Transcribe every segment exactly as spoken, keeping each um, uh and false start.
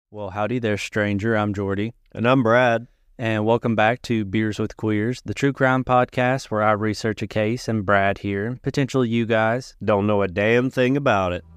Well, howdy there, stranger. I'm Jordy. And I'm Brad. And welcome back to Beers with Queers, the true crime podcast where I research a case and Brad here, potentially you guys, don't know a damn thing about it.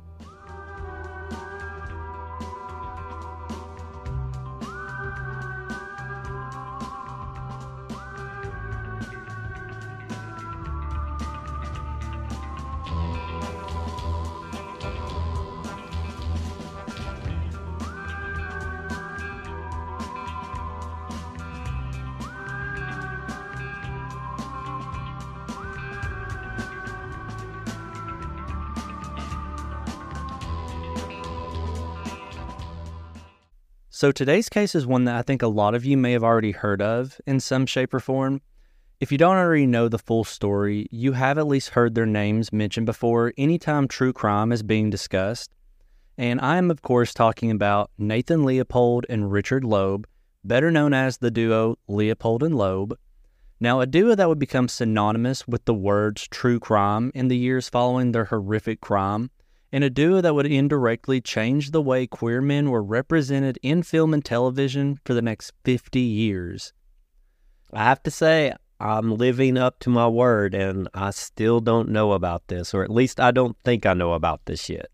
So today's case is one that I think a lot of you may have already heard of in some shape or form. If you don't already know the full story, you have at least heard their names mentioned before anytime true crime is being discussed. And I am, of course, talking about Nathan Leopold and Richard Loeb, better known as the duo Leopold and Loeb. Now, a duo that would become synonymous with the words true crime in the years following their horrific crime, and a duo that would indirectly change the way queer men were represented in film and television for the next fifty years. I have to say, I'm living up to my word, and I still don't know about this, or at least I don't think I know about this yet.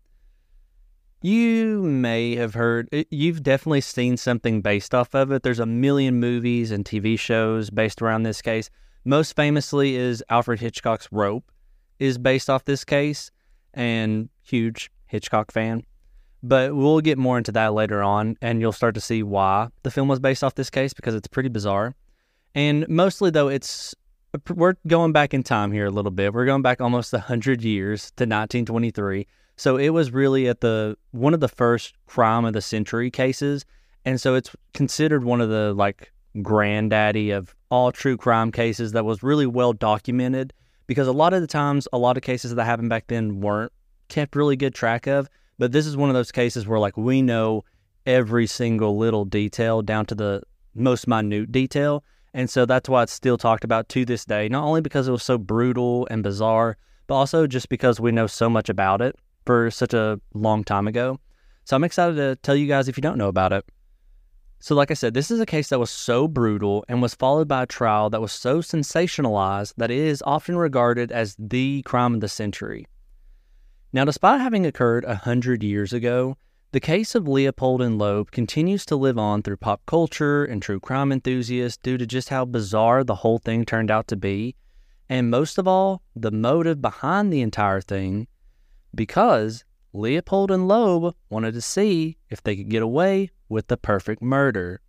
You may have heard, you've definitely seen something based off of it. There's a million movies and T V shows based around this case. Most famously is Alfred Hitchcock's Rope is based off this case, and huge Hitchcock fan. But we'll get more into that later on, and you'll start to see why the film was based off this case, because it's pretty bizarre. And mostly, though, it's we're going back in time here a little bit. We're going back almost one hundred years to nineteen twenty-three. So it was really at the one of the first crime of the century cases, and so it's considered one of the, like, granddaddy of all true crime cases that was really well documented, because a lot of the times, a lot of cases that happened back then weren't kept really good track of, but this is one of those cases where, like, we know every single little detail down to the most minute detail, and so that's why it's still talked about to this day, not only because it was so brutal and bizarre, but also just because we know so much about it for such a long time ago. So I'm excited to tell you guys if you don't know about it. So like I said, this is a case that was so brutal and was followed by a trial that was so sensationalized that it is often regarded as the crime of the century. Now, despite having occurred a hundred years ago, the case of Leopold and Loeb continues to live on through pop culture and true crime enthusiasts due to just how bizarre the whole thing turned out to be, and most of all, the motive behind the entire thing, because Leopold and Loeb wanted to see if they could get away with the perfect murder.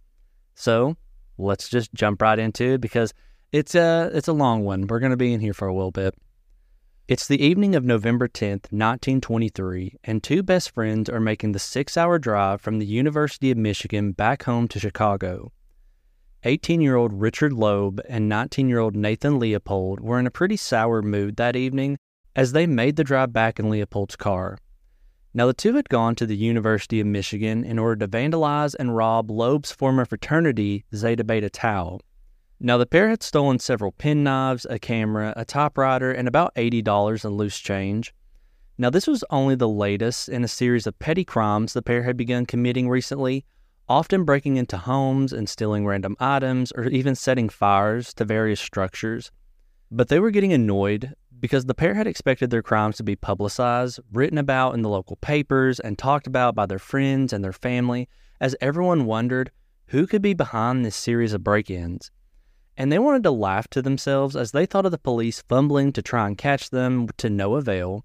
So, let's just jump right into it, because it's a, it's a long one. We're going to be in here for a little bit. It's the evening of November tenth, nineteen twenty-three, and two best friends are making the six-hour drive from the University of Michigan back home to Chicago. eighteen-year-old Richard Loeb and nineteen-year-old Nathan Leopold were in a pretty sour mood that evening as they made the drive back in Leopold's car. Now, the two had gone to the University of Michigan in order to vandalize and rob Loeb's former fraternity, Zeta Beta Tau. Now, the pair had stolen several penknives, a camera, a typewriter, and about eighty dollars in loose change. Now, this was only the latest in a series of petty crimes the pair had begun committing recently, often breaking into homes and stealing random items or even setting fires to various structures. But they were getting annoyed because the pair had expected their crimes to be publicized, written about in the local papers, and talked about by their friends and their family, as everyone wondered who could be behind this series of break-ins. And they wanted to laugh to themselves as they thought of the police fumbling to try and catch them to no avail.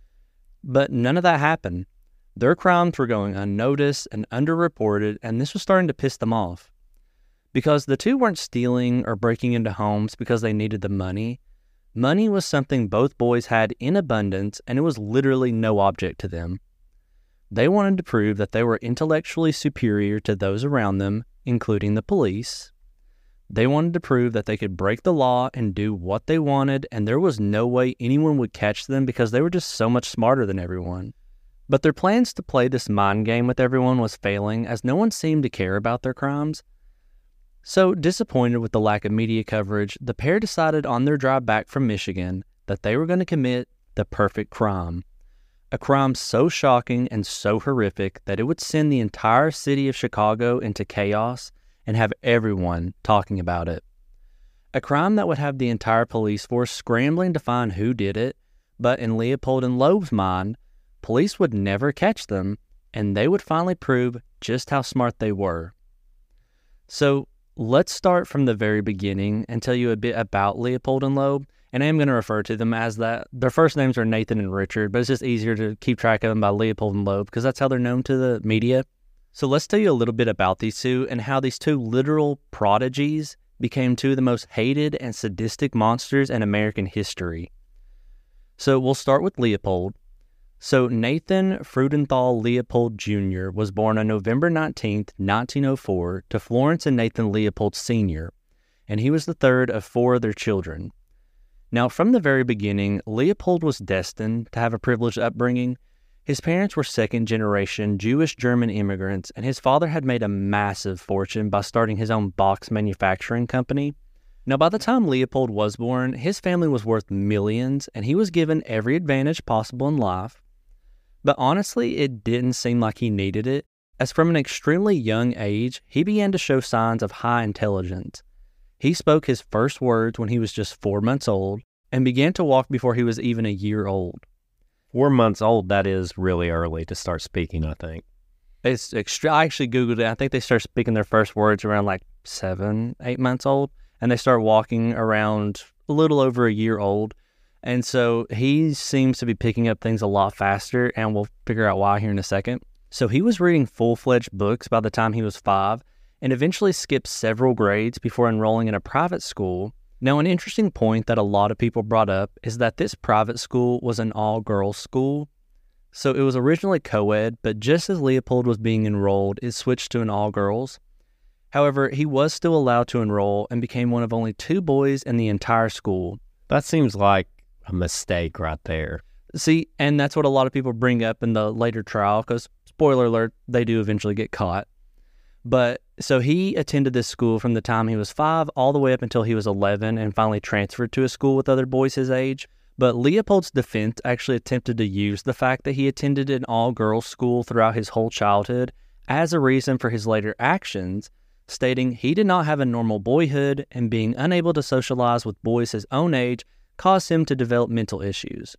But none of that happened. Their crimes were going unnoticed and underreported, and this was starting to piss them off. Because the two weren't stealing or breaking into homes because they needed the money. Money was something both boys had in abundance, and it was literally no object to them. They wanted to prove that they were intellectually superior to those around them, including the police. They wanted to prove that they could break the law and do what they wanted, and there was no way anyone would catch them because they were just so much smarter than everyone. But their plans to play this mind game with everyone was failing, as no one seemed to care about their crimes. So, disappointed with the lack of media coverage, the pair decided on their drive back from Michigan that they were going to commit the perfect crime. a crime so shocking and so horrific that it would send the entire city of Chicago into chaos and have everyone talking about it. A crime that would have the entire police force scrambling to find who did it, but in Leopold and Loeb's mind, police would never catch them, and they would finally prove just how smart they were. So let's start from the very beginning and tell you a bit about Leopold and Loeb, and I am going to refer to them as that. Their first names are Nathan and Richard, but it's just easier to keep track of them by Leopold and Loeb because that's how they're known to the media. So let's tell you a little bit about these two and how these two literal prodigies became two of the most hated and sadistic monsters in American history. So we'll start with Leopold. So Nathan Freudenthal Leopold Junior was born on November nineteenth, nineteen oh four to Florence and Nathan Leopold Senior, and he was the third of four of their children. Now, from the very beginning, Leopold was destined to have a privileged upbringing. His parents were second-generation Jewish-German immigrants, and his father had made a massive fortune by starting his own box manufacturing company. Now, by the time Leopold was born, his family was worth millions, and he was given every advantage possible in life. But honestly, it didn't seem like he needed it, as from an extremely young age, he began to show signs of high intelligence. He spoke his first words when he was just four months old, and began to walk before he was even a year old. Four months old, that is really early to start speaking, I think. It's extra. I actually Googled it. I think they start speaking their first words around like seven, eight months old, and they start walking around a little over a year old. And so he seems to be picking up things a lot faster, and we'll figure out why here in a second. So he was reading full-fledged books by the time he was five, and eventually skipped several grades before enrolling in a private school. Now, an interesting point that a lot of people brought up is that this private school was an all-girls school. So it was originally co-ed, but just as Leopold was being enrolled, it switched to an all-girls. However, he was still allowed to enroll and became one of only two boys in the entire school. That seems like a mistake right there. See, and that's what a lot of people bring up in the later trial, because, spoiler alert, they do eventually get caught. But so he attended this school from the time he was five all the way up until he was eleven and finally transferred to a school with other boys his age. But Leopold's defense actually attempted to use the fact that he attended an all-girls school throughout his whole childhood as a reason for his later actions, stating he did not have a normal boyhood and being unable to socialize with boys his own age caused him to develop mental issues.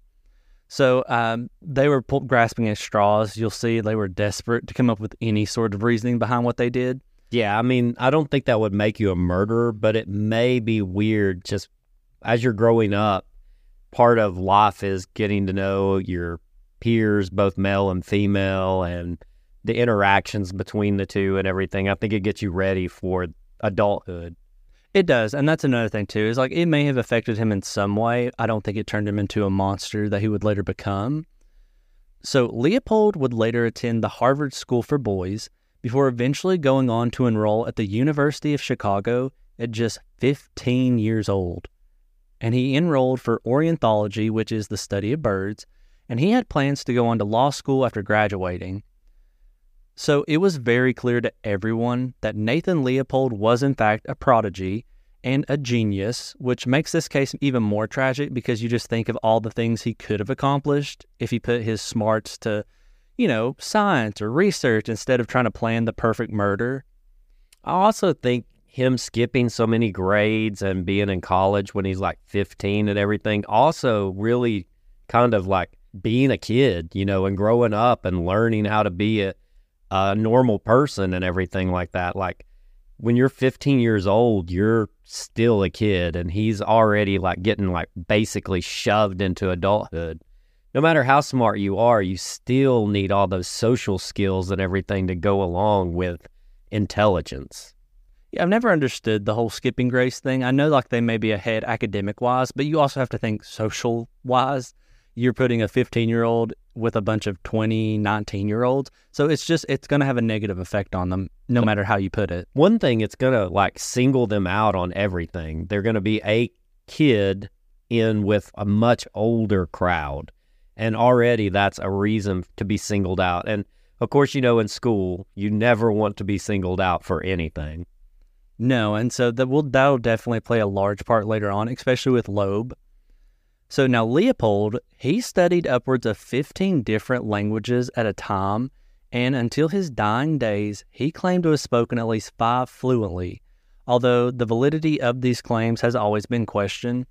So um, they were pull- grasping at straws. You'll see they were desperate to come up with any sort of reasoning behind what they did. Yeah, I mean, I don't think that would make you a murderer, but it may be weird just as you're growing up. Part of life is getting to know your peers, both male and female, and the interactions between the two and everything. I think it gets you ready for adulthood. It does, and that's another thing, too, is like it may have affected him in some way. I don't think it turned him into a monster that he would later become. So Leopold would later attend the Harvard School for Boys before eventually going on to enroll at the University of Chicago at just fifteen years old. And he enrolled for ornithology, which is the study of birds, and he had plans to go on to law school after graduating. So it was very clear to everyone that Nathan Leopold was in fact a prodigy and a genius, which makes this case even more tragic because you just think of all the things he could have accomplished if he put his smarts to, you know, science or research instead of trying to plan the perfect murder. I also think him skipping so many grades and being in college when he's like fifteen and everything also really kind of like being a kid, you know, and growing up and learning how to be a a normal person and everything like that. Like when you're fifteen years old, you're still a kid, and he's already like getting like basically shoved into adulthood. No matter how smart you are, you still need all those social skills and everything to go along with intelligence. Yeah, I've never understood the whole skipping grades thing. I know like they may be ahead academic-wise, but you also have to think social-wise. You're putting a fifteen-year-old with a bunch of twenty, nineteen-year-olds. So it's just, it's going to have a negative effect on them no matter how you put it. One thing, it's going to like single them out on everything. They're going to be a kid in with a much older crowd. And already that's a reason to be singled out. And of course, you know, in school, you never want to be singled out for anything. No, and so that will, that'll definitely play a large part later on, especially with Loeb. So now Leopold, he studied upwards of fifteen different languages at a time, and until his dying days, he claimed to have spoken at least five fluently, although the validity of these claims has always been questioned.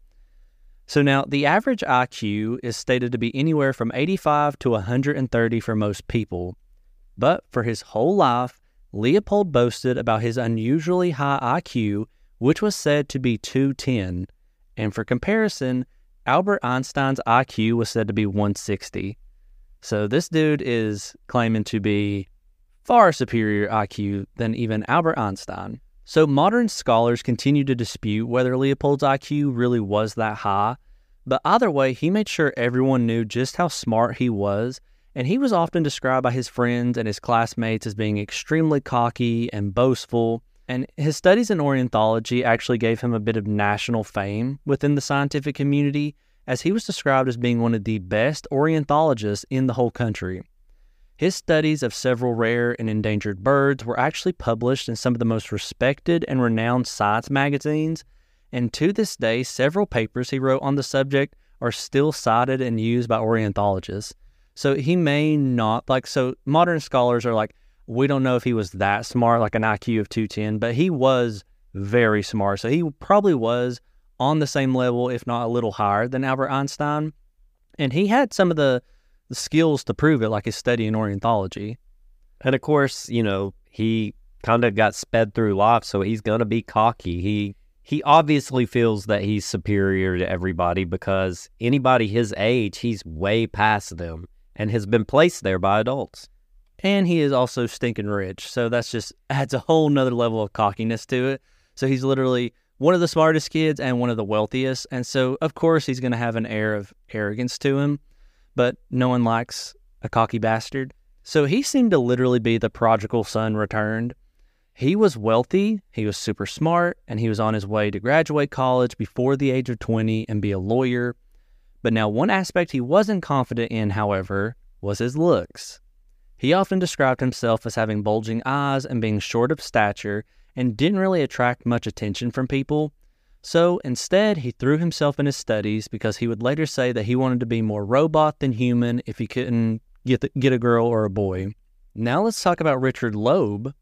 So now, the average I Q is stated to be anywhere from eighty-five to one hundred thirty for most people. But for his whole life, Leopold boasted about his unusually high I Q, which was said to be two ten. And for comparison, Albert Einstein's I Q was said to be one sixty. So this dude is claiming to be far superior I Q than even Albert Einstein. So modern scholars continue to dispute whether Leopold's I Q really was that high, but either way, he made sure everyone knew just how smart he was, and he was often described by his friends and his classmates as being extremely cocky and boastful, and his studies in Orientology actually gave him a bit of national fame within the scientific community, as he was described as being one of the best Orientologists in the whole country. His studies of several rare and endangered birds were actually published in some of the most respected and renowned science magazines, and to this day, several papers he wrote on the subject are still cited and used by Orientologists. So he may not, like, so modern scholars are like, we don't know if he was that smart, like an I Q of two ten, but he was very smart. So he probably was on the same level, if not a little higher than Albert Einstein. And he had some of the the skills to prove it, like his study in Orientology. And of course, you know, he kind of got sped through life, so he's going to be cocky. He he obviously feels that he's superior to everybody because anybody his age, he's way past them and has been placed there by adults. And he is also stinking rich, so that's just adds a whole nother level of cockiness to it. So he's literally one of the smartest kids and one of the wealthiest, and so of course he's going to have an air of arrogance to him. But no one likes a cocky bastard. So he seemed to literally be the prodigal son returned. He was wealthy, he was super smart, and he was on his way to graduate college before the age of twenty and be a lawyer. But now one aspect he wasn't confident in, however, was his looks. He often described himself as having bulging eyes and being short of stature and didn't really attract much attention from people. So instead, he threw himself in his studies because he would later say that he wanted to be more robot than human if he couldn't get the, get a girl or a boy. Now let's talk about Richard Loeb.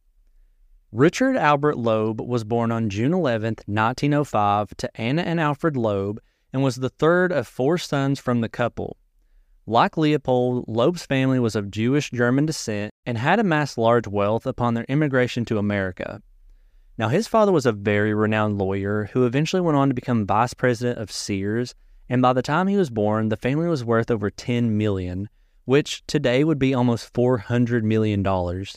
Richard Albert Loeb was born on June eleventh, nineteen oh five to Anna and Alfred Loeb and was the third of four sons from the couple. Like Leopold, Loeb's family was of Jewish-German descent and had amassed large wealth upon their immigration to America. Now, his father was a very renowned lawyer who eventually went on to become vice president of Sears, and by the time he was born, the family was worth over ten million dollars, which today would be almost four hundred million dollars.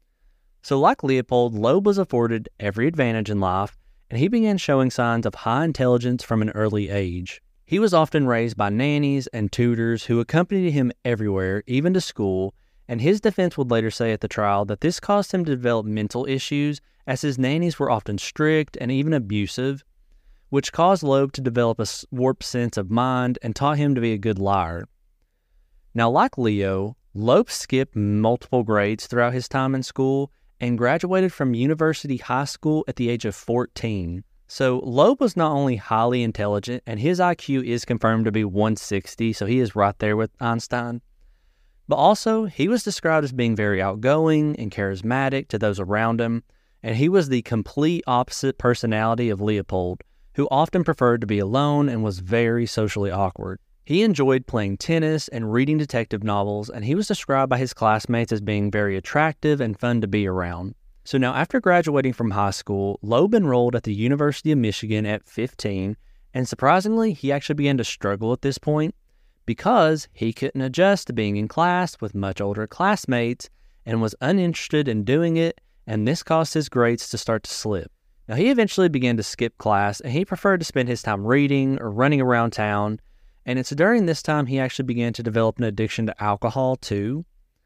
So like Leopold, Loeb was afforded every advantage in life, and he began showing signs of high intelligence from an early age. He was often raised by nannies and tutors who accompanied him everywhere, even to school, and his defense would later say at the trial that this caused him to develop mental issues as his nannies were often strict and even abusive, which caused Loeb to develop a warped sense of mind and taught him to be a good liar. Now, like Leo, Loeb skipped multiple grades throughout his time in school and graduated from University High School at the age of fourteen. So Loeb was not only highly intelligent, and his I Q is confirmed to be one sixty, so he is right there with Einstein, but also he was described as being very outgoing and charismatic to those around him, and he was the complete opposite personality of Leopold, who often preferred to be alone and was very socially awkward. He enjoyed playing tennis and reading detective novels, and he was described by his classmates as being very attractive and fun to be around. So now, after graduating from high school, Loeb enrolled at the University of Michigan at fifteen, and surprisingly, he actually began to struggle at this point because he couldn't adjust to being in class with much older classmates and was uninterested in doing it, and this caused his grades to start to slip. Now, he eventually began to skip class, and he preferred to spend his time reading or running around town, and it's during this time he actually began to develop an addiction to alcohol too.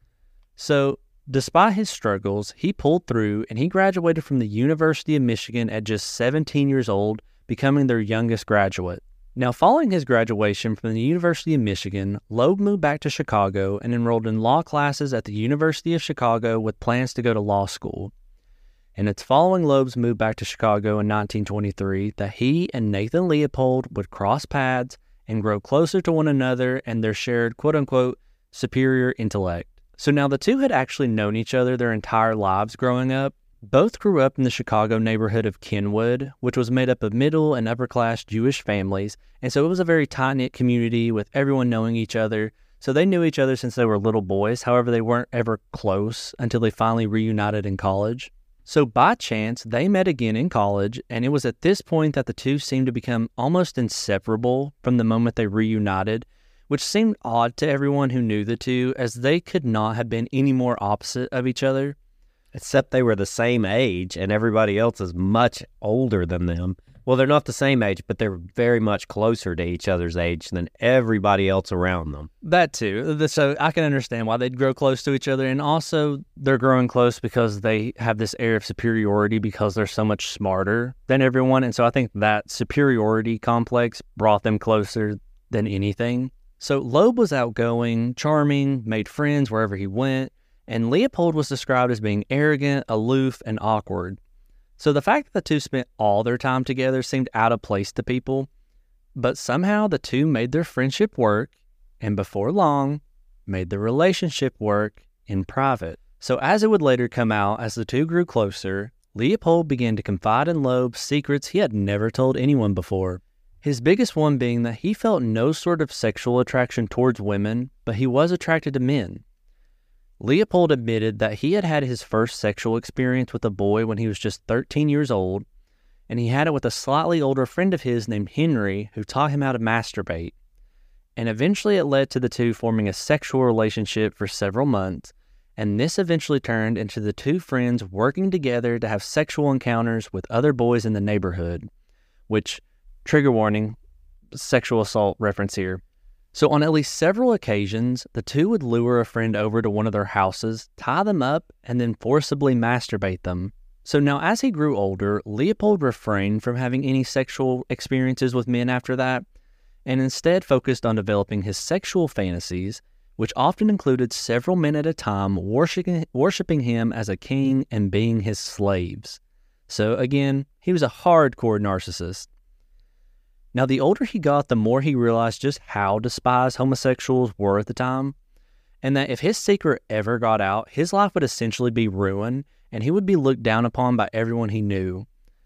So, despite his struggles, he pulled through, and he graduated from the University of Michigan at just seventeen years old, becoming their youngest graduate. Now, following his graduation from the University of Michigan, Loeb moved back to Chicago and enrolled in law classes at the University of Chicago with plans to go to law school. And it's following Loeb's move back to Chicago in nineteen twenty-three that he and Nathan Leopold would cross paths and grow closer to one another and their shared quote-unquote superior intellect. So now the two had actually known each other their entire lives growing up. Both grew up in the Chicago neighborhood of Kenwood, which was made up of middle and upper-class Jewish families, and so it was a very tight-knit community with everyone knowing each other. So they knew each other since they were little boys. However, they weren't ever close until they finally reunited in college. So by chance, they met again in college, and it was at this point that the two seemed to become almost inseparable from the moment they reunited, which seemed odd to everyone who knew the two, as they could not have been any more opposite of each other. Except they were the same age, and everybody else is much older than them. Well, they're not the same age, but they're very much closer to each other's age than everybody else around them. That too. So I can understand why they'd grow close to each other. And also, they're growing close because they have this air of superiority because they're so much smarter than everyone. And so I think that superiority complex brought them closer than anything. So Loeb was outgoing, charming, made friends wherever he went. And Leopold was described as being arrogant, aloof, and awkward. So the fact that the two spent all their time together seemed out of place to people, but somehow the two made their friendship work, and before long, made the relationship work in private. So as it would later come out, as the two grew closer, Leopold began to confide in Loeb secrets he had never told anyone before. His biggest one being that he felt no sort of sexual attraction towards women, but he was attracted to men. Leopold admitted that he had had his first sexual experience with a boy when he was just thirteen years old, and he had it with a slightly older friend of his named Henry, who taught him how to masturbate. And eventually it led to the two forming a sexual relationship for several months, and this eventually turned into the two friends working together to have sexual encounters with other boys in the neighborhood, which, trigger warning, sexual assault reference here. So on at least several occasions, the two would lure a friend over to one of their houses, tie them up, and then forcibly masturbate them. So now as he grew older, Leopold refrained from having any sexual experiences with men after that, and instead focused on developing his sexual fantasies, which often included several men at a time worshiping, worshiping him as a king and being his slaves. So again, he was a hardcore narcissist. Now, the older he got, the more he realized just how despised homosexuals were at the time, and that if his secret ever got out, his life would essentially be ruined, and he would be looked down upon by everyone he knew.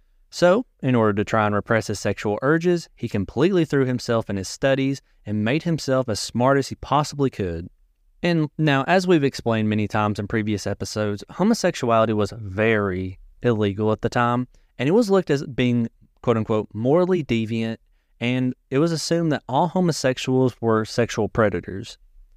So, in order to try and repress his sexual urges, he completely threw himself in his studies and made himself as smart as he possibly could. And now, as we've explained many times in previous episodes, homosexuality was very illegal at the time, and it was looked as being, quote-unquote, morally deviant, and it was assumed that all homosexuals were sexual predators.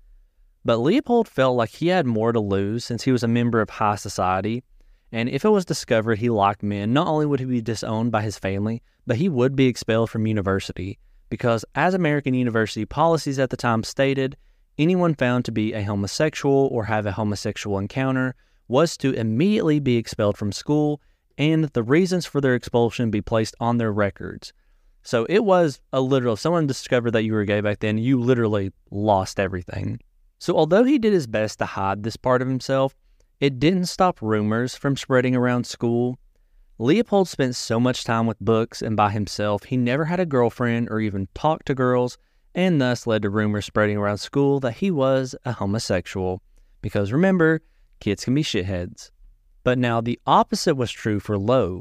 But Leopold felt like he had more to lose since he was a member of high society, and if it was discovered he liked men, not only would he be disowned by his family, but he would be expelled from university, because as American university policies at the time stated, anyone found to be a homosexual or have a homosexual encounter was to immediately be expelled from school, and the reasons for their expulsion be placed on their records. So it was a literal, if someone discovered that you were gay back then, you literally lost everything. So although he did his best to hide this part of himself, it didn't stop rumors from spreading around school. Leopold spent so much time with books and by himself, he never had a girlfriend or even talked to girls, and thus led to rumors spreading around school that he was a homosexual. Because remember, kids can be shitheads. But now the opposite was true for Loeb.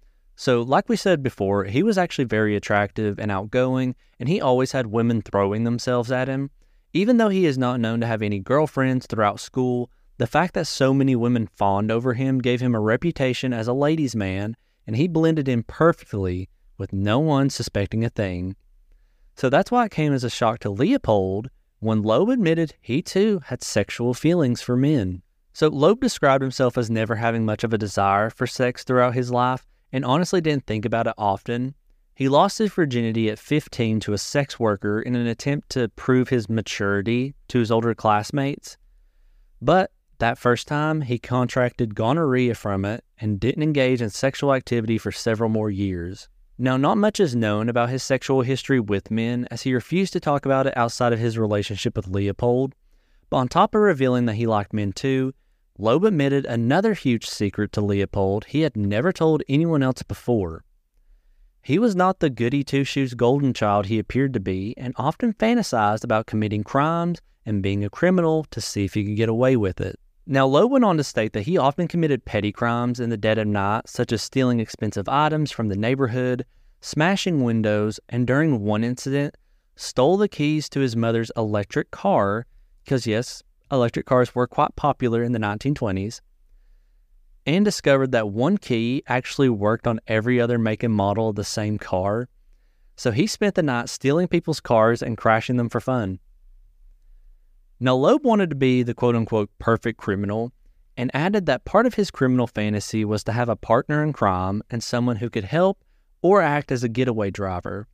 So like we said before, he was actually very attractive and outgoing, and he always had women throwing themselves at him. Even though he is not known to have any girlfriends throughout school, the fact that so many women fawned over him gave him a reputation as a ladies' man, and he blended in perfectly with no one suspecting a thing. So that's why it came as a shock to Leopold when Loeb admitted he too had sexual feelings for men. So Loeb described himself as never having much of a desire for sex throughout his life, and honestly didn't think about it often. He lost his virginity at fifteen to a sex worker in an attempt to prove his maturity to his older classmates. But that first time, he contracted gonorrhea from it and didn't engage in sexual activity for several more years. Now, not much is known about his sexual history with men, as he refused to talk about it outside of his relationship with Leopold. But on top of revealing that he liked men too, Loeb admitted another huge secret to Leopold he had never told anyone else before. He was not the goody two-shoes golden child he appeared to be, and often fantasized about committing crimes and being a criminal to see if he could get away with it. Now, Loeb went on to state that he often committed petty crimes in the dead of night, such as stealing expensive items from the neighborhood, smashing windows, and during one incident, stole the keys to his mother's electric car, because yes, electric cars were quite popular in the nineteen twenties, and discovered that one key actually worked on every other make and model of the same car. So he spent the night stealing people's cars and crashing them for fun. Now, Loeb wanted to be the quote-unquote perfect criminal, and added that part of his criminal fantasy was to have a partner in crime and someone who could help or act as a getaway driver.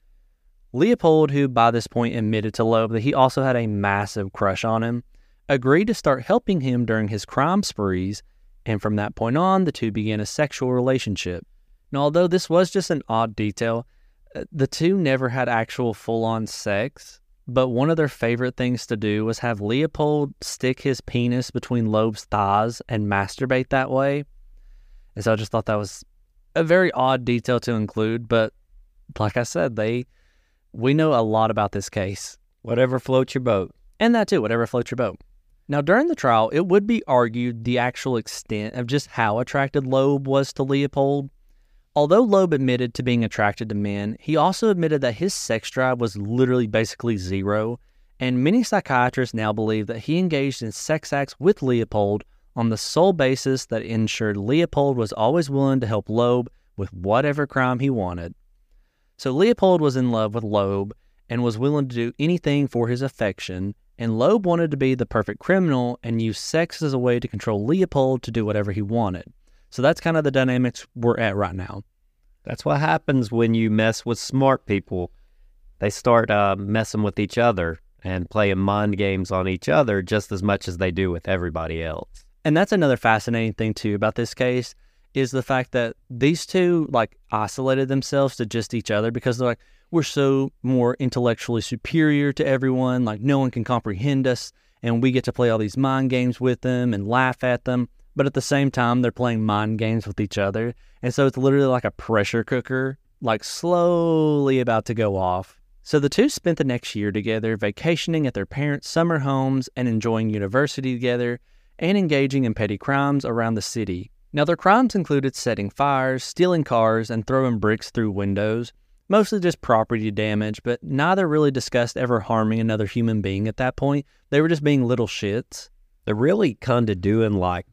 Leopold, who by this point admitted to Loeb that he also had a massive crush on him, agreed to start helping him during his crime sprees, and from that point on, the two began a sexual relationship. Now, although this was just an odd detail, the two never had actual full-on sex, but one of their favorite things to do was have Leopold stick his penis between Loeb's thighs and masturbate that way. And so I just thought that was a very odd detail to include, but like I said, they we know a lot about this case. Whatever floats your boat. And that too, whatever floats your boat. Now, during the trial, it would be argued the actual extent of just how attracted Loeb was to Leopold. Although Loeb admitted to being attracted to men, he also admitted that his sex drive was literally basically zero, and many psychiatrists now believe that he engaged in sex acts with Leopold on the sole basis that it ensured Leopold was always willing to help Loeb with whatever crime he wanted. So Leopold was in love with Loeb and was willing to do anything for his affection, and Loeb wanted to be the perfect criminal and use sex as a way to control Leopold to do whatever he wanted. So that's kind of the dynamics we're at right now. That's what happens when you mess with smart people. They start uh, messing with each other and playing mind games on each other just as much as they do with everybody else. And that's another fascinating thing, too, about this case, is the fact that these two, like, isolated themselves to just each other because they're like, we're so more intellectually superior to everyone, like no one can comprehend us, and we get to play all these mind games with them and laugh at them. But at the same time, they're playing mind games with each other. And so it's literally like a pressure cooker, like slowly about to go off. So the two spent the next year together, vacationing at their parents' summer homes and enjoying university together and engaging in petty crimes around the city. Now, their crimes included setting fires, stealing cars, and throwing bricks through windows. Mostly just property damage, but neither really discussed ever harming another human being at that point. They were just being little shits. They're really kind of doing like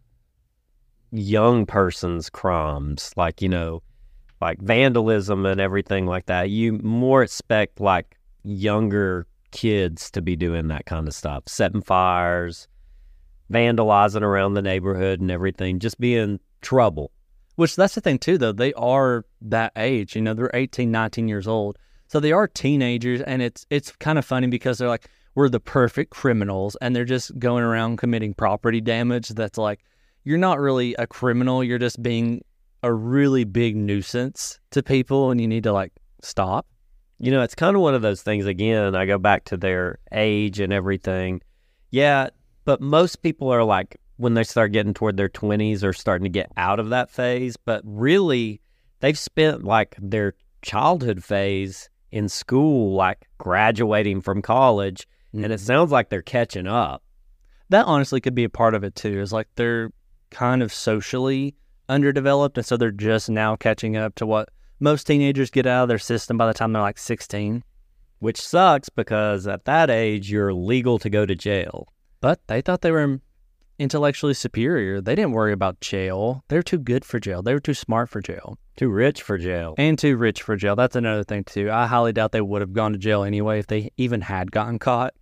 young person's crimes, like, you know, like vandalism and everything like that. You more expect like younger kids to be doing that kind of stuff, setting fires, vandalizing around the neighborhood and everything, just being trouble. Which, that's the thing, too, though. They are that age. You know, they're eighteen, nineteen years old. So they are teenagers, and it's it's kind of funny because they're like, we're the perfect criminals, and they're just going around committing property damage that's like, you're not really a criminal. You're just being a really big nuisance to people, and you need to, like, stop. You know, it's kind of one of those things, again, I go back to their age and everything. Yeah, but most people are like, when they start getting toward their twenties or starting to get out of that phase, but really they've spent like their childhood phase in school, like graduating from college, mm-hmm. and it sounds like they're catching up. That honestly could be a part of it too, is like they're kind of socially underdeveloped, and so they're just now catching up to what most teenagers get out of their system by the time they're like sixteen. Which sucks because at that age, you're legal to go to jail. But they thought they were intellectually superior. They didn't worry about jail. They're too good for jail. They were too smart for jail. Too rich for jail. And too rich for jail. That's another thing, too. I highly doubt they would have gone to jail anyway if they even had gotten caught.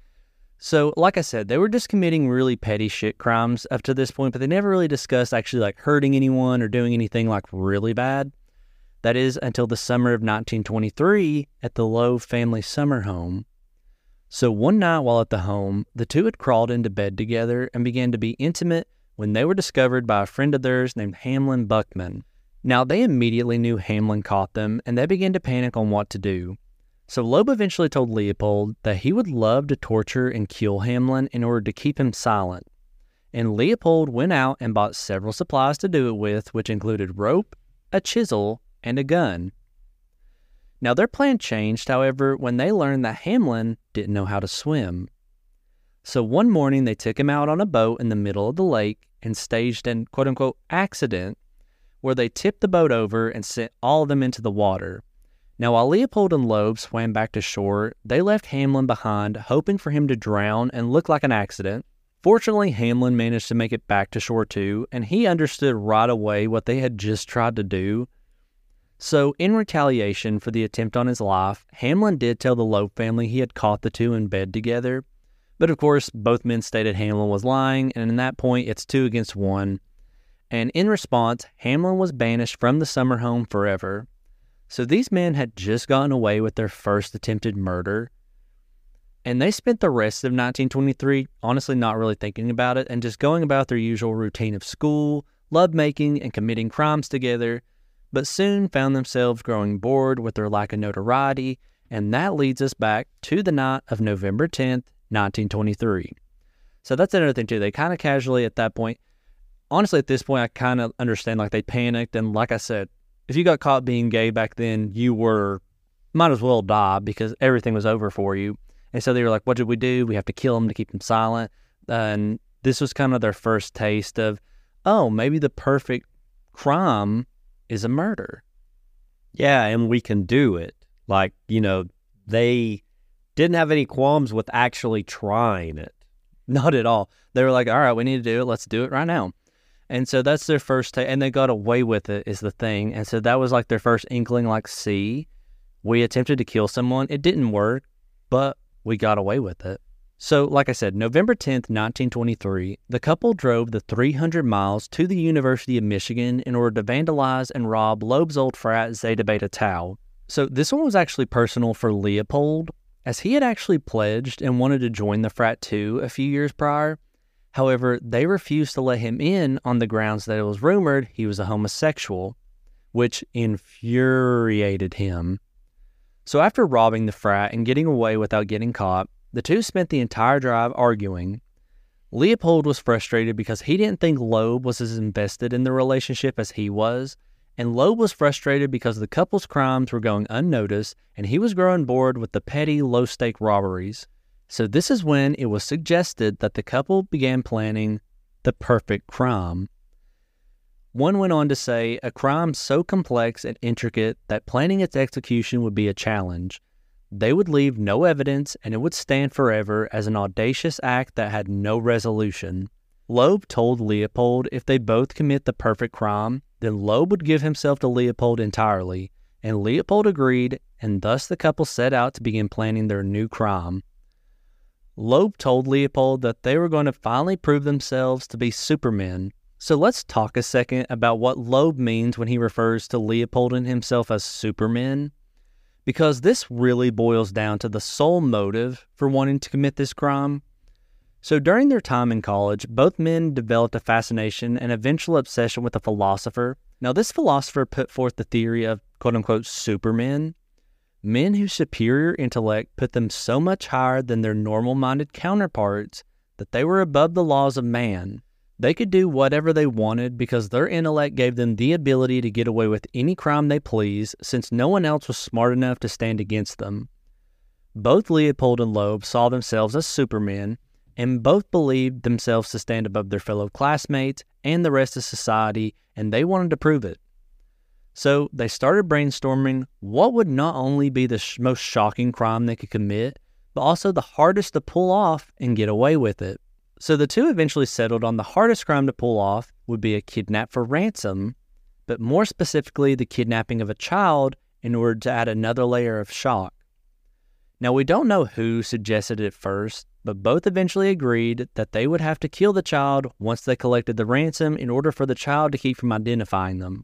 So, like I said, they were just committing really petty shit crimes up to this point, but they never really discussed actually, like, hurting anyone or doing anything, like, really bad. That is until the summer of nineteen twenty-three at the Loeb family summer home. So one night while at the home, the two had crawled into bed together and began to be intimate when they were discovered by a friend of theirs named Hamlin Buckman. Now, they immediately knew Hamlin caught them, and they began to panic on what to do. So Loeb eventually told Leopold that he would love to torture and kill Hamlin in order to keep him silent. And Leopold went out and bought several supplies to do it with, which included rope, a chisel, and a gun. Now, their plan changed, however, when they learned that Hamlin didn't know how to swim. So one morning, they took him out on a boat in the middle of the lake and staged an quote-unquote accident where they tipped the boat over and sent all of them into the water. Now, while Leopold and Loeb swam back to shore, they left Hamlin behind, hoping for him to drown and look like an accident. Fortunately, Hamlin managed to make it back to shore too, and he understood right away what they had just tried to do. So, in retaliation for the attempt on his life, Hamlin did tell the Loeb family he had caught the two in bed together. But of course, both men stated Hamlin was lying, and in that point, it's two against one. And in response, Hamlin was banished from the summer home forever. So these men had just gotten away with their first attempted murder, and they spent the rest of nineteen twenty-three honestly not really thinking about it and just going about their usual routine of school, lovemaking, and committing crimes together, but soon found themselves growing bored with their lack of notoriety, and that leads us back to the night of November tenth, nineteen twenty-three. So that's another thing too. They kind of casually at that point, honestly at this point, I kind of understand like they panicked, and like I said, if you got caught being gay back then, you were, might as well die because everything was over for you. And so they were like, what did we do? We have to kill him to keep him silent. Uh, and this was kind of their first taste of, oh, maybe the perfect crime is a murder. Yeah, and we can do it. Like, you know, they didn't have any qualms with actually trying it. Not at all. They were like, all right, we need to do it. Let's do it right now. And so that's their first take, and they got away with it is the thing. And so that was like their first inkling, like, see, we attempted to kill someone. It didn't work, but we got away with it. So, like I said, November tenth, nineteen twenty-three, the couple drove the three hundred miles to the University of Michigan in order to vandalize and rob Loeb's old frat, Zeta Beta Tau. So this one was actually personal for Leopold, as he had actually pledged and wanted to join the frat too a few years prior. However, they refused to let him in on the grounds that it was rumored he was a homosexual, which infuriated him. So after robbing the frat and getting away without getting caught, the two spent the entire drive arguing. Leopold was frustrated because he didn't think Loeb was as invested in the relationship as he was, and Loeb was frustrated because the couple's crimes were going unnoticed and he was growing bored with the petty, low-stake robberies. So this is when it was suggested that the couple began planning the perfect crime. One went on to say, a crime so complex and intricate that planning its execution would be a challenge. They would leave no evidence and it would stand forever as an audacious act that had no resolution. Loeb told Leopold if they both commit the perfect crime, then Loeb would give himself to Leopold entirely, and Leopold agreed, and thus the couple set out to begin planning their new crime. Loeb told Leopold that they were going to finally prove themselves to be supermen. So let's talk a second about what Loeb means when he refers to Leopold and himself as supermen, because this really boils down to the sole motive for wanting to commit this crime. So during their time in college, both men developed a fascination and eventual obsession with a philosopher. Now this philosopher put forth the theory of quote-unquote supermen, men whose superior intellect put them so much higher than their normal-minded counterparts that they were above the laws of man. They could do whatever they wanted because their intellect gave them the ability to get away with any crime they pleased, since no one else was smart enough to stand against them. Both Leopold and Loeb saw themselves as supermen, and both believed themselves to stand above their fellow classmates and the rest of society, and they wanted to prove it. So they started brainstorming what would not only be the sh- most shocking crime they could commit, but also the hardest to pull off and get away with it. So the two eventually settled on the hardest crime to pull off would be a kidnap for ransom, but more specifically the kidnapping of a child in order to add another layer of shock. Now we don't know who suggested it first, but both eventually agreed that they would have to kill the child once they collected the ransom in order for the child to keep from identifying them.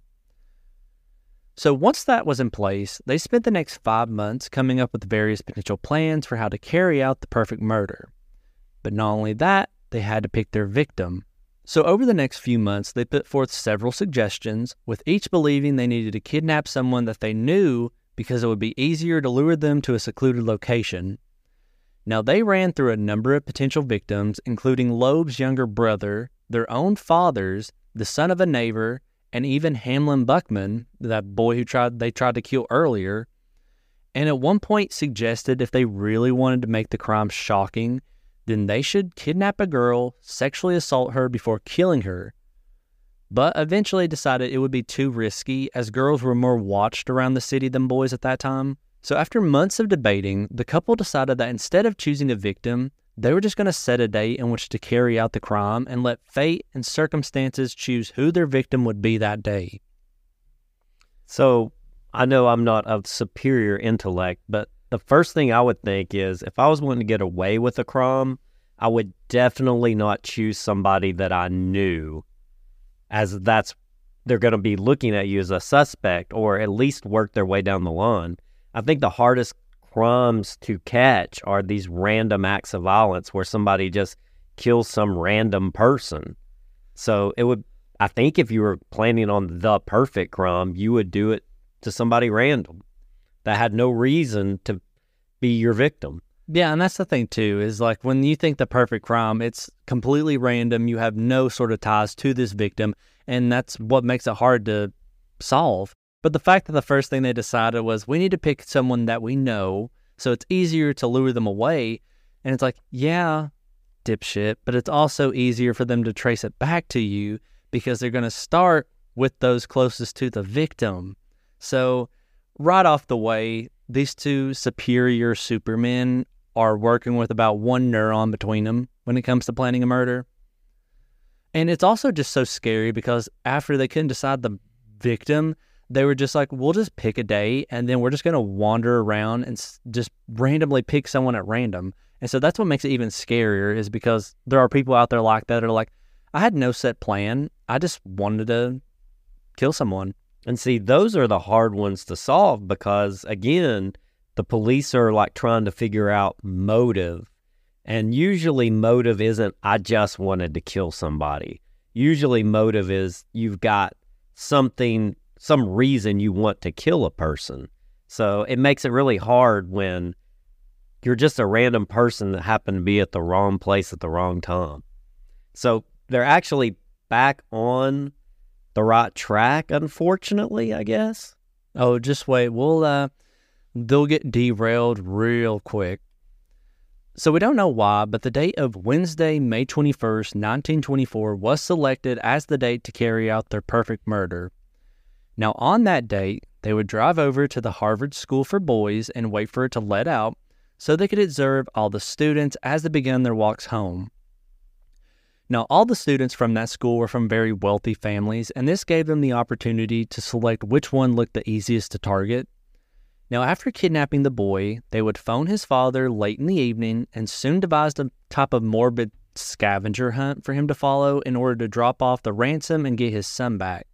So once that was in place, they spent the next five months coming up with various potential plans for how to carry out the perfect murder. But not only that, they had to pick their victim. So over the next few months, they put forth several suggestions, with each believing they needed to kidnap someone that they knew because it would be easier to lure them to a secluded location. Now they ran through a number of potential victims, including Loeb's younger brother, their own fathers, the son of a neighbor, and even Hamlin Buckman, that boy who tried they tried to kill earlier. and at one point suggested if they really wanted to make the crime shocking, then they should kidnap a girl, sexually assault her before killing her. But eventually decided it would be too risky, as girls were more watched around the city than boys at that time. So after months of debating, the couple decided that instead of choosing a victim, they were just going to set a date in which to carry out the crime and let fate and circumstances choose who their victim would be that day. So I know I'm not of superior intellect, but the first thing I would think is if I was wanting to get away with a crime, I would definitely not choose somebody that I knew, as that's they're going to be looking at you as a suspect or at least work their way down the line. I think the hardest crimes to catch are these random acts of violence where somebody just kills some random person. So it would, I think if you were planning on the perfect crime, you would do it to somebody random that had no reason to be your victim. Yeah, and that's the thing too, is like when you think the perfect crime, it's completely random. You have no sort of ties to this victim, and that's what makes it hard to solve. But the fact that the first thing they decided was we need to pick someone that we know, so it's easier to lure them away. And it's like, yeah, dipshit, but it's also easier for them to trace it back to you because they're going to start with those closest to the victim. So right off the way, these two superior supermen are working with about one neuron between them when it comes to planning a murder. And it's also just so scary because after they couldn't decide the victim, they were just like, we'll just pick a day and then we're just going to wander around and s- just randomly pick someone at random. And so that's what makes it even scarier, is because there are people out there like that that are like, I had no set plan. I just wanted to kill someone. And see, those are the hard ones to solve because, again, the police are like trying to figure out motive. And usually motive isn't, I just wanted to kill somebody. Usually motive is you've got something, some reason you want to kill a person. So it makes it really hard when you're just a random person that happened to be at the wrong place at the wrong time. So they're actually back on the right track, unfortunately, I guess. Oh, just wait. We'll, uh, they'll get derailed real quick. So we don't know why, but the date of Wednesday, May twenty-first, nineteen twenty-four was selected as the date to carry out their perfect murder. Now, on that date, they would drive over to the Harvard School for Boys and wait for it to let out so they could observe all the students as they began their walks home. Now, all the students from that school were from very wealthy families, and this gave them the opportunity to select which one looked the easiest to target. Now, after kidnapping the boy, they would phone his father late in the evening and soon devised a type of morbid scavenger hunt for him to follow in order to drop off the ransom and get his son back.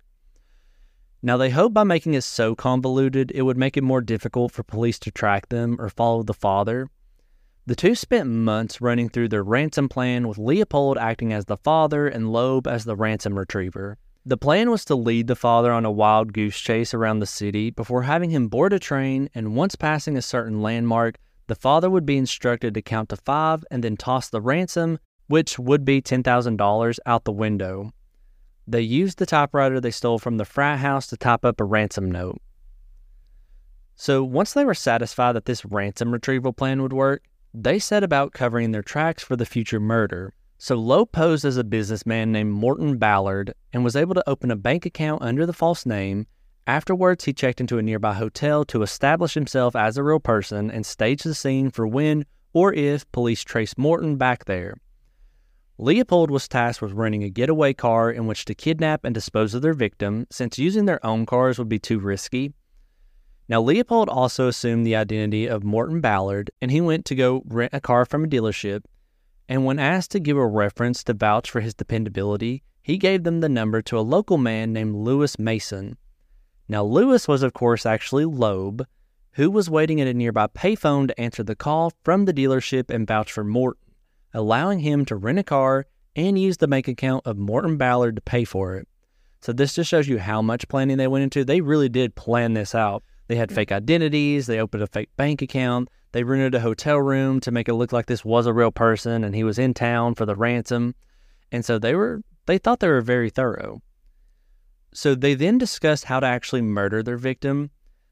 Now, they hoped by making it so convoluted, it would make it more difficult for police to track them or follow the father. The two spent months running through their ransom plan, with Leopold acting as the father and Loeb as the ransom retriever. The plan was to lead the father on a wild goose chase around the city before having him board a train, and once passing a certain landmark, the father would be instructed to count to five and then toss the ransom, which would be ten thousand dollars, out the window. They used the typewriter they stole from the frat house to type up a ransom note. So once they were satisfied that this ransom retrieval plan would work, they set about covering their tracks for the future murder. So Loeb posed as a businessman named Morton Ballard and was able to open a bank account under the false name. Afterwards, he checked into a nearby hotel to establish himself as a real person and staged the scene for when or if police traced Morton back there. Leopold was tasked with renting a getaway car in which to kidnap and dispose of their victim, since using their own cars would be too risky. Now, Leopold also assumed the identity of Morton Ballard, and he went to go rent a car from a dealership, and when asked to give a reference to vouch for his dependability, he gave them the number to a local man named Lewis Mason. Now, Lewis was, of course, actually Loeb, who was waiting at a nearby payphone to answer the call from the dealership and vouch for Morton, allowing him to rent a car and use the bank account of Morton Ballard to pay for it. So this just shows you how much planning they went into. They really did plan this out. They had fake identities, they opened a fake bank account, they rented a hotel room to make it look like this was a real person and he was in town for the ransom. And so they were they thought they were very thorough. So they then discussed how to actually murder their victim.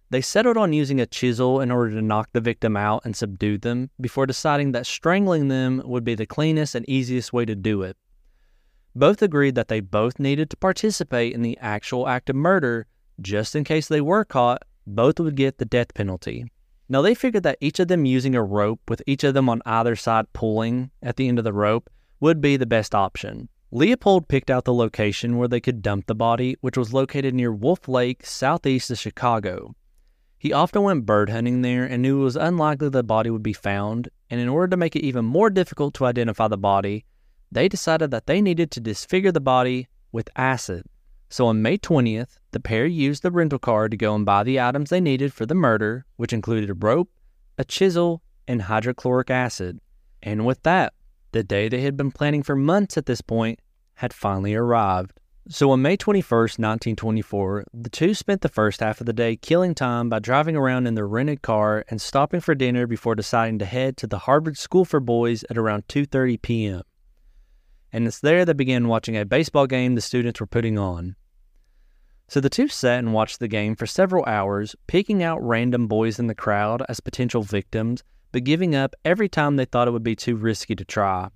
They settled on using a chisel in order to knock the victim out and subdue them before deciding that strangling them would be the cleanest and easiest way to do it. Both agreed that they both needed to participate in the actual act of murder. Just in case they were caught, both would get the death penalty. Now, they figured that each of them using a rope with each of them on either side pulling at the end of the rope would be the best option. Leopold picked out the location where they could dump the body, which was located near Wolf Lake, southeast of Chicago. He often went bird hunting there and knew it was unlikely the body would be found, and in order to make it even more difficult to identify the body, they decided that they needed to disfigure the body with acid. So on May twentieth, the pair used the rental car to go and buy the items they needed for the murder, which included a rope, a chisel, and hydrochloric acid. And with that, the day they had been planning for months at this point had finally arrived. So on May twenty-first, nineteen twenty-four, the two spent the first half of the day killing time by driving around in their rented car and stopping for dinner before deciding to head to the Harvard School for Boys at around two thirty p.m. And it's there they began watching a baseball game the students were putting on. So the two sat and watched the game for several hours, picking out random boys in the crowd as potential victims, but giving up every time they thought it would be too risky to try.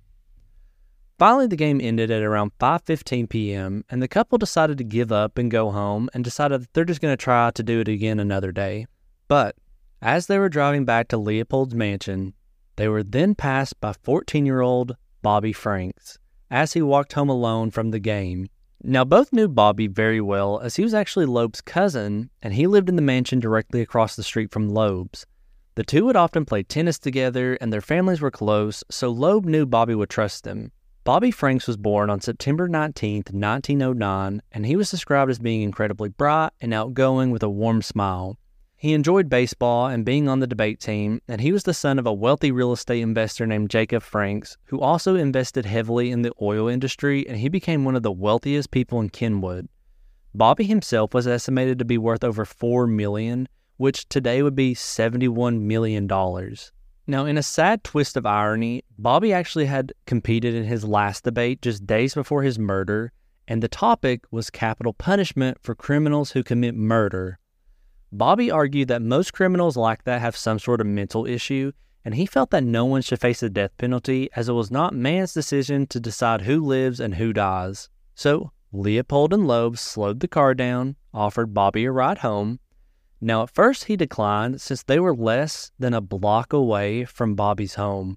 Finally, the game ended at around five fifteen p.m., and the couple decided to give up and go home and decided that they're just going to try to do it again another day. But as they were driving back to Leopold's mansion, they were then passed by fourteen-year-old Bobby Franks as he walked home alone from the game. Now, both knew Bobby very well, as he was actually Loeb's cousin, and he lived in the mansion directly across the street from Loeb's. The two would often play tennis together, and their families were close, so Loeb knew Bobby would trust them. Bobby Franks was born on September nineteenth, nineteen oh nine, and he was described as being incredibly bright and outgoing with a warm smile. He enjoyed baseball and being on the debate team, and he was the son of a wealthy real estate investor named Jacob Franks, who also invested heavily in the oil industry, and he became one of the wealthiest people in Kenwood. Bobby himself was estimated to be worth over four million dollars, which today would be seventy-one million dollars. Now, in a sad twist of irony, Bobby actually had competed in his last debate just days before his murder, and the topic was capital punishment for criminals who commit murder. Bobby argued that most criminals like that have some sort of mental issue, and he felt that no one should face the death penalty as it was not man's decision to decide who lives and who dies. So, Leopold and Loeb slowed the car down, offered Bobby a ride home. Now, at first he declined since they were less than a block away from Bobby's home.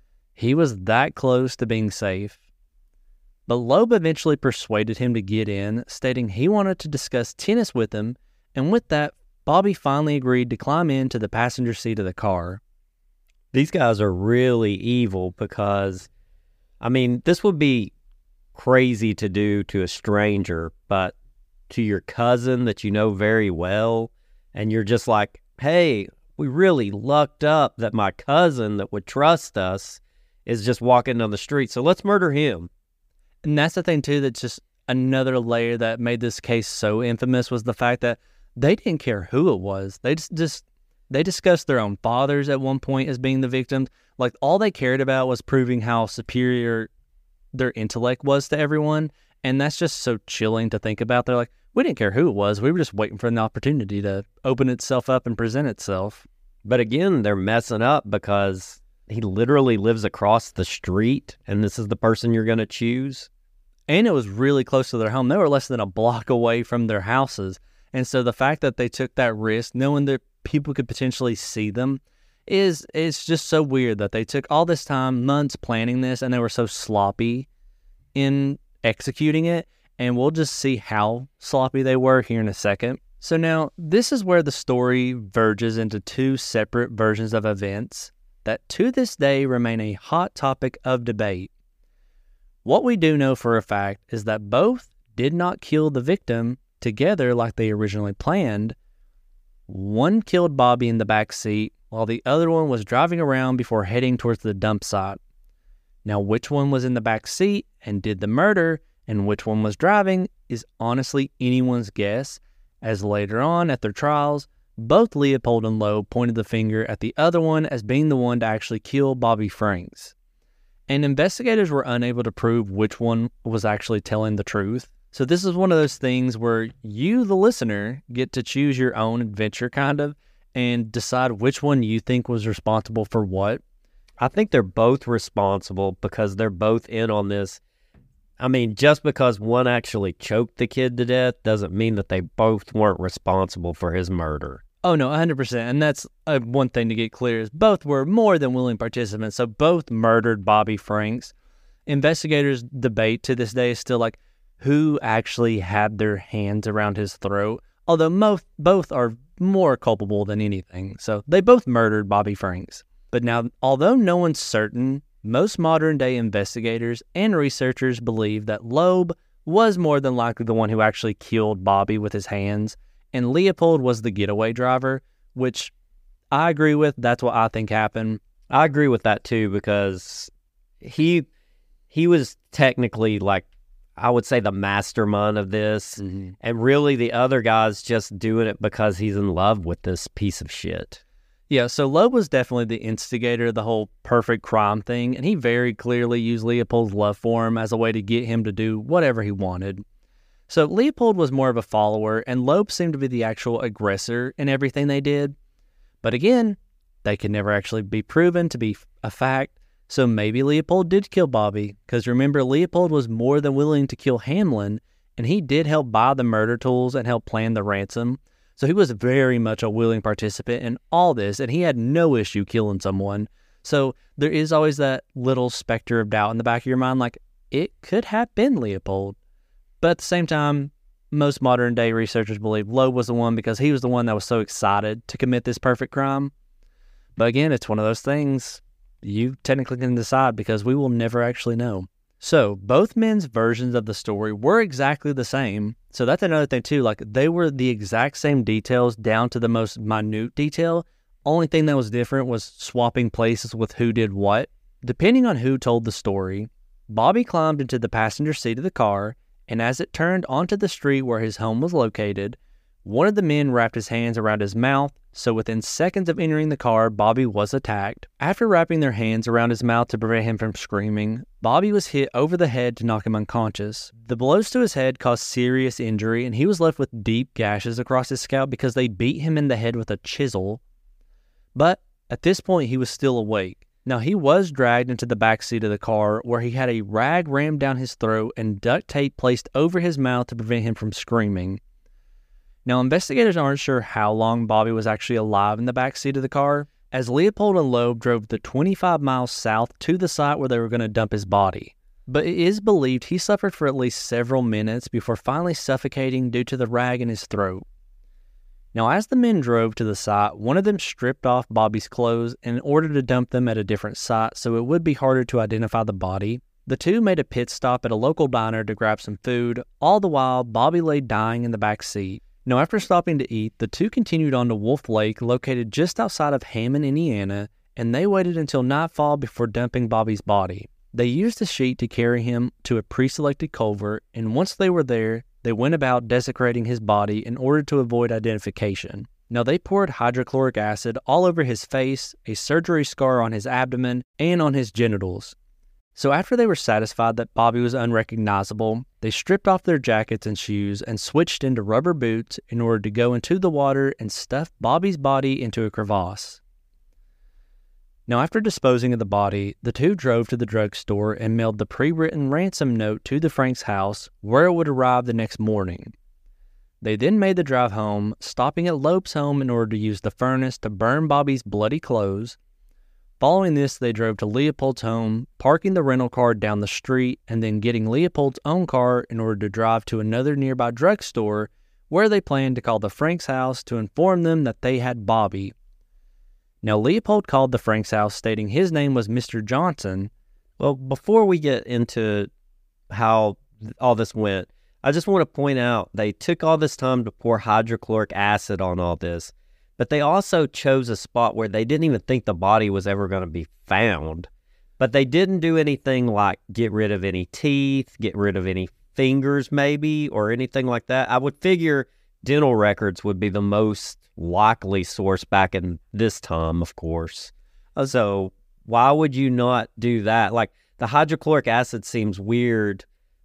He was that close to being safe. But Loeb eventually persuaded him to get in, stating he wanted to discuss tennis with him, and with that, Bobby finally agreed to climb into the passenger seat of the car. These guys are really evil because, I mean, this would be crazy to do to a stranger, but to your cousin that you know very well, and you're just like, hey, we really lucked up that my cousin that would trust us is just walking down the street, so let's murder him. And that's the thing, too, that's just another layer that made this case so infamous was the fact that they didn't care who it was. They just, just they discussed their own fathers at one point as being the victims. Like, all they cared about was proving how superior their intellect was to everyone. And that's just so chilling to think about. They're like, we didn't care who it was. We were just waiting for an opportunity to open itself up and present itself. But again, they're messing up because he literally lives across the street, and this is the person you're going to choose. And it was really close to their home. They were less than a block away from their houses. And so the fact that they took that risk, knowing that people could potentially see them, is it's just so weird that they took all this time, months planning this, and they were so sloppy in executing it. And we'll just see how sloppy they were here in a second. So now, this is where the story verges into two separate versions of events that to this day remain a hot topic of debate. What we do know for a fact is that both did not kill the victim together like they originally planned. One killed Bobby in the back seat, while the other one was driving around before heading towards the dump site. Now, which one was in the back seat and did the murder, and which one was driving, is honestly anyone's guess, as later on at their trials, both Leopold and Loeb pointed the finger at the other one as being the one to actually kill Bobby Franks. And investigators were unable to prove which one was actually telling the truth. So this is one of those things where you, the listener, get to choose your own adventure kind of and decide which one you think was responsible for what. I think they're both responsible because they're both in on this. I mean, just because one actually choked the kid to death doesn't mean that they both weren't responsible for his murder. Oh, no, one hundred percent. And that's uh, one thing to get clear is both were more than willing participants. So both murdered Bobby Franks. Investigators debate to this day is still like who actually had their hands around his throat, although most, both are more culpable than anything. So they both murdered Bobby Franks. But now, although no one's certain, most modern-day investigators and researchers believe that Loeb was more than likely the one who actually killed Bobby with his hands, and Leopold was the getaway driver, which I agree with. That's what I think happened. I agree with that too, because he he was technically, like, I would say the mastermind of this, mm-hmm. and really the other guy's just doing it because he's in love with this piece of shit. Yeah, so Loeb was definitely the instigator of the whole perfect crime thing, and he very clearly used Leopold's love for him as a way to get him to do whatever he wanted. So Leopold was more of a follower, and Loeb seemed to be the actual aggressor in everything they did. But again, they could never actually be proven to be a fact, so maybe Leopold did kill Bobby, because remember, Leopold was more than willing to kill Hamlin, and he did help buy the murder tools and help plan the ransom. So he was very much a willing participant in all this, and he had no issue killing someone. So there is always that little specter of doubt in the back of your mind, like, it could have been Leopold. But at the same time, most modern-day researchers believe Loeb was the one because he was the one that was so excited to commit this perfect crime. But again, it's one of those things you technically can decide because we will never actually know. So both men's versions of the story were exactly the same. So that's another thing too, like they were the exact same details down to the most minute detail. Only thing that was different was swapping places with who did what. Depending on who told the story, Bobby climbed into the passenger seat of the car, and as it turned onto the street where his home was located, one of the men wrapped his hands around his mouth, so within seconds of entering the car, Bobby was attacked. After wrapping their hands around his mouth to prevent him from screaming, Bobby was hit over the head to knock him unconscious. The blows to his head caused serious injury, and he was left with deep gashes across his scalp because they beat him in the head with a chisel. But at this point, he was still awake. Now, he was dragged into the back seat of the car where he had a rag rammed down his throat and duct tape placed over his mouth to prevent him from screaming. Now, investigators aren't sure how long Bobby was actually alive in the back seat of the car, as Leopold and Loeb drove the twenty-five miles south to the site where they were going to dump his body. But it is believed he suffered for at least several minutes before finally suffocating due to the rag in his throat. Now, as the men drove to the site, one of them stripped off Bobby's clothes in order to dump them at a different site so it would be harder to identify the body. The two made a pit stop at a local diner to grab some food. All the while, Bobby lay dying in the back seat. Now, after stopping to eat, the two continued on to Wolf Lake, located just outside of Hammond, Indiana, and they waited until nightfall before dumping Bobby's body. They used a sheet to carry him to a pre-selected culvert, and once they were there, they went about desecrating his body in order to avoid identification. Now, they poured hydrochloric acid all over his face, a surgery scar on his abdomen, and on his genitals. So after they were satisfied that Bobby was unrecognizable, they stripped off their jackets and shoes and switched into rubber boots in order to go into the water and stuff Bobby's body into a crevasse. Now, after disposing of the body, the two drove to the drugstore and mailed the pre-written ransom note to the Franks' house, where it would arrive the next morning. They then made the drive home, stopping at Loeb's home in order to use the furnace to burn Bobby's bloody clothes. Following this, they drove to Leopold's home, parking the rental car down the street, and then getting Leopold's own car in order to drive to another nearby drugstore, where they planned to call the Franks' house to inform them that they had Bobby. Now, Leopold called the Franks' house, stating his name was Mister Johnson. Well, before we get into how all this went, I just want to point out they took all this time to pour hydrochloric acid on all this, but they also chose a spot where they didn't even think the body was ever going to be found. But they didn't do anything like get rid of any teeth, get rid of any fingers maybe, or anything like that. I would figure dental records would be the most likely source back in this time, of course. So why would you not do that? Like, the hydrochloric acid seems weird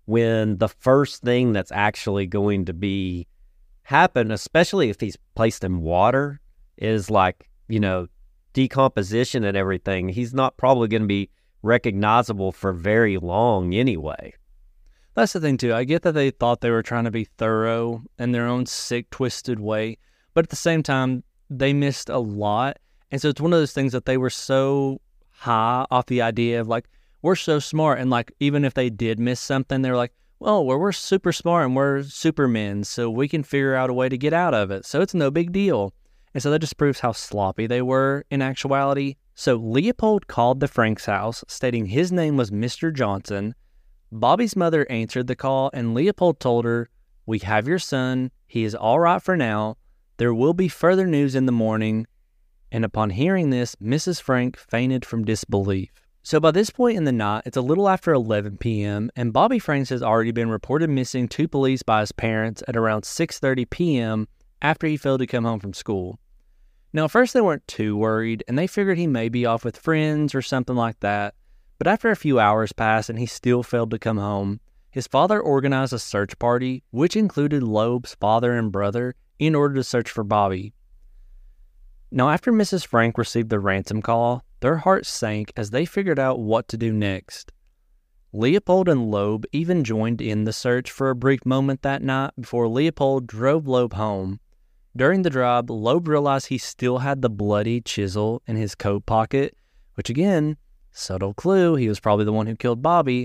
when the first thing that's actually going to be happen, especially if he's placed in water, is like, you know, decomposition and everything. He's not probably going to be recognizable for very long anyway. That's the thing, too. I get that they thought they were trying to be thorough in their own sick, twisted way, but at the same time, they missed a lot. And so it's one of those things that they were so high off the idea of, like, we're so smart. And, like, even if they did miss something, they're like, well, we're, we're super smart and we're supermen, so we can figure out a way to get out of it. So it's no big deal. And so that just proves how sloppy they were in actuality. So Leopold called the Franks' house, stating his name was Mister Johnson. Bobby's mother answered the call, and Leopold told her, "We have your son. He is all right for now. There will be further news in the morning." And upon hearing this, Missus Frank fainted from disbelief. So by this point in the night, it's a little after eleven p.m., and Bobby Franks has already been reported missing to police by his parents at around six thirty p.m. after he failed to come home from school. Now, at first they weren't too worried, and they figured he may be off with friends or something like that. But after a few hours passed and he still failed to come home, his father organized a search party, which included Loeb's father and brother, in order to search for Bobby. Now, after Missus Frank received the ransom call, their hearts sank as they figured out what to do next. Leopold and Loeb even joined in the search for a brief moment that night before Leopold drove Loeb home. During the drive, Loeb realized he still had the bloody chisel in his coat pocket, which again, subtle clue, he was probably the one who killed Bobby,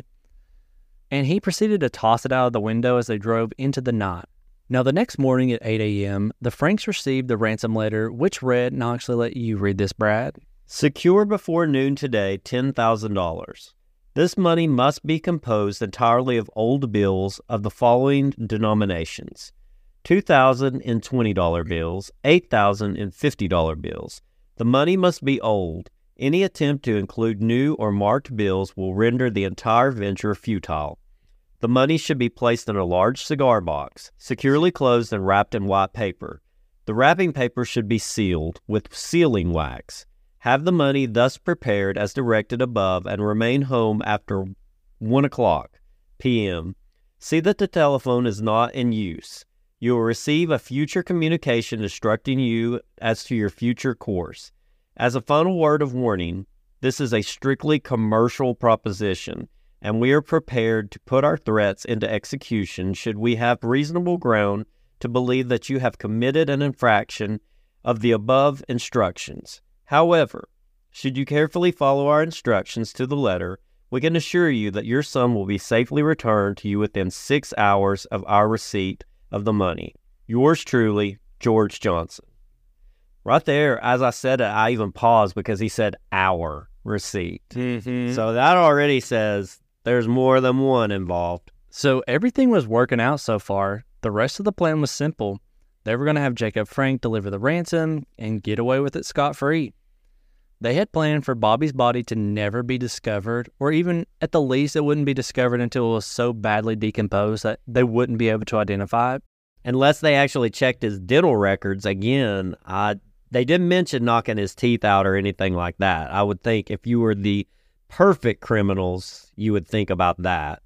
and he proceeded to toss it out of the window as they drove into the night. Now, the next morning at eight a.m., the Franks received the ransom letter, which read, and I'll actually let you read this, Brad. Secure before noon today, ten thousand dollars. This money must be composed entirely of old bills of the following denominations: two thousand dollars in twenty dollar bills, eight thousand dollars in fifty dollar bills. The money must be old. Any attempt to include new or marked bills will render the entire venture futile. The money should be placed in a large cigar box, securely closed and wrapped in white paper. The wrapping paper should be sealed with sealing wax. Have the money thus prepared as directed above and remain home after one o'clock p m See that the telephone is not in use. You will receive a future communication instructing you as to your future course. As a final word of warning, this is a strictly commercial proposition, and we are prepared to put our threats into execution should we have reasonable ground to believe that you have committed an infraction of the above instructions. However, should you carefully follow our instructions to the letter, we can assure you that your son will be safely returned to you within six hours of our receipt of the money. Yours truly, George Johnson. Right there, as I said it, I even paused because he said our receipt. Mm-hmm. So that already says there's more than one involved. So everything was working out so far. The rest of the plan was simple. They were going to have Jacob Frank deliver the ransom and get away with it scot-free. They had planned for Bobby's body to never be discovered, or even at the least it wouldn't be discovered until it was so badly decomposed that they wouldn't be able to identify it. Unless they actually checked his dental records again, I... They didn't mention knocking his teeth out or anything like that. I would think if you were the perfect criminals, you would think about that.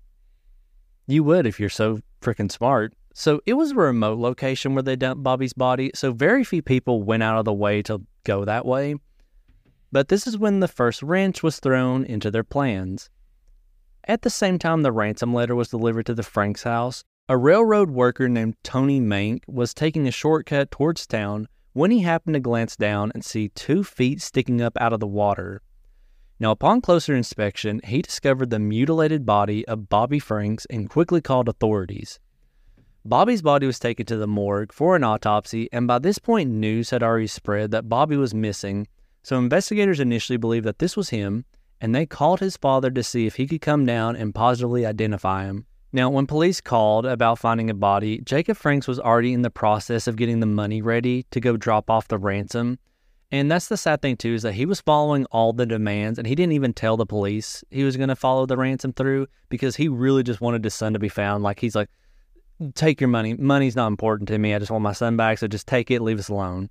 You would if you're so freaking smart. So it was a remote location where they dumped Bobby's body, so very few people went out of the way to go that way. But this is when the first wrench was thrown into their plans. At the same time the ransom letter was delivered to the Franks' house, a railroad worker named Tony Mank was taking a shortcut towards town when he happened to glance down and see two feet sticking up out of the water. Now, upon closer inspection, he discovered the mutilated body of Bobby Franks and quickly called authorities. Bobby's body was taken to the morgue for an autopsy, and by this point news had already spread that Bobby was missing, so investigators initially believed that this was him, and they called his father to see if he could come down and positively identify him. Now, when police called about finding a body, Jacob Franks was already in the process of getting the money ready to go drop off the ransom. And that's the sad thing, too, is that he was following all the demands, and he didn't even tell the police he was going to follow the ransom through because he really just wanted his son to be found. Like, he's like, take your money. Money's not important to me. I just want my son back, so just take it, leave us alone.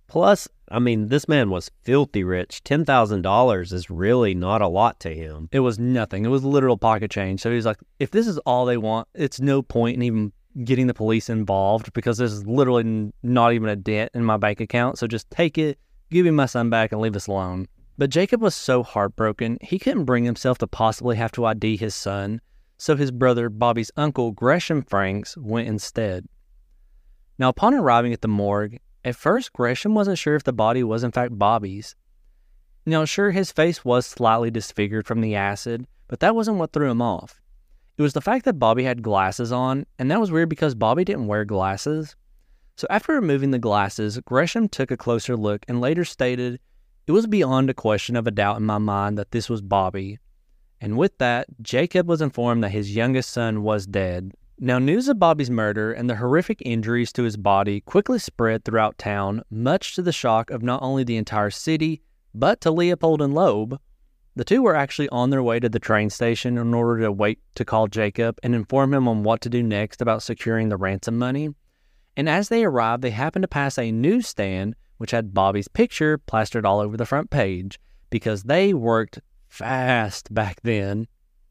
Plus, I mean, this man was filthy rich. ten thousand dollars is really not a lot to him. It was nothing. It was literal pocket change. So he's like, if this is all they want, it's no point in even getting the police involved because there's literally n- not even a dent in my bank account. So just take it, give me my son back, and leave us alone. But Jacob was so heartbroken, he couldn't bring himself to possibly have to I D his son. So his brother, Bobby's uncle, Gresham Franks, went instead. Now, upon arriving at the morgue, at first, Gresham wasn't sure if the body was in fact Bobby's. Now, sure, his face was slightly disfigured from the acid, but that wasn't what threw him off. It was the fact that Bobby had glasses on, and that was weird because Bobby didn't wear glasses. So after removing the glasses, Gresham took a closer look and later stated, "It was beyond a question of a doubt in my mind that this was Bobby." And with that, Jacob was informed that his youngest son was dead. Now, news of Bobby's murder and the horrific injuries to his body quickly spread throughout town, much to the shock of not only the entire city, but to Leopold and Loeb. The two were actually on their way to the train station in order to wait to call Jacob and inform him on what to do next about securing the ransom money. And as they arrived, they happened to pass a newsstand which had Bobby's picture plastered all over the front page, because they worked fast back then.